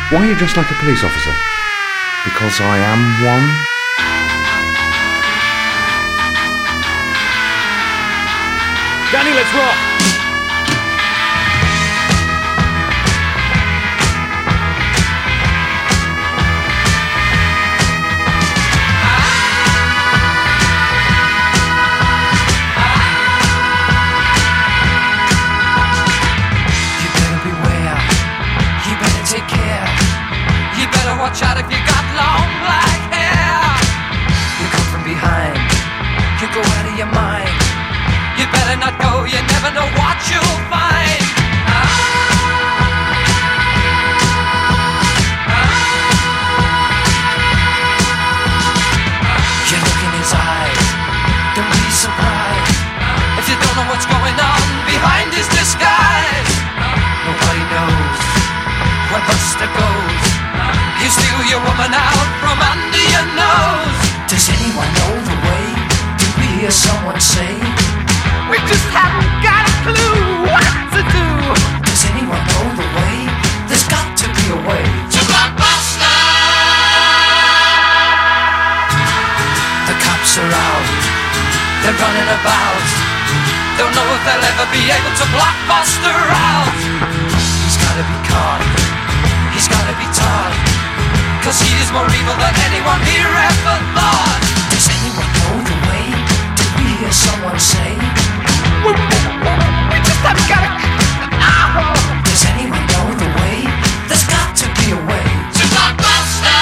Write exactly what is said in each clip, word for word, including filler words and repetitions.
Why are you dressed like a police officer? Because I am one? Danny, let's rock! Watch out if you got long black hair. You come from behind, you go out of your mind. You better not go, you never know what you'll find. You look in his eyes, don't be surprised if you don't know what's going on behind his disguise. Nobody knows where Buster goes. You steal your woman out from under your nose. Does anyone know the way? Do we hear someone say? We just haven't got a clue what to do. Does anyone know the way? There's got to be a way to Blockbuster. The cops are out, they're running about. Don't know if they'll ever be able to block Buster out. He's gotta be caught, he's gotta be taught, 'cause he is more evil than anyone here ever thought. Does anyone know the way? Did we hear someone say? We, we just haven't got a... Oh. Does anyone know the way? There's got to be a way to Blockbuster.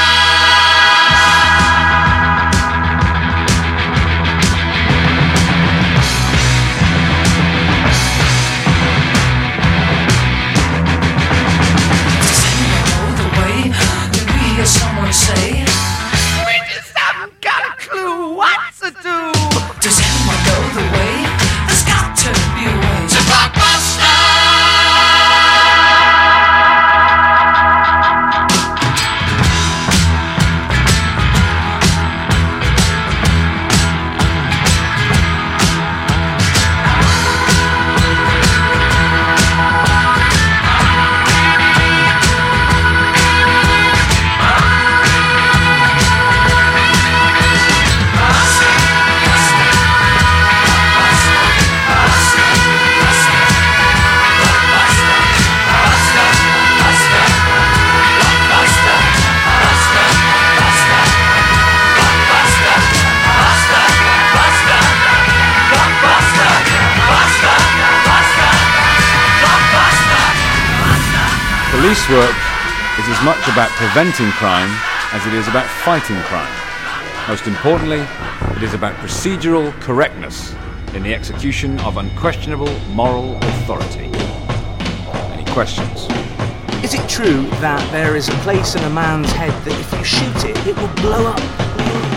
Does anyone know the way? Did we hear someone say? We just haven't got a clue what to do. Does anyone know the way? There's got to be a way to Blockbuster. Police work is as much about preventing crime as it is about fighting crime. Most importantly, it is about procedural correctness in the execution of unquestionable moral authority. Any questions? Is it true that there is a place in a man's head that if you shoot it, it will blow up?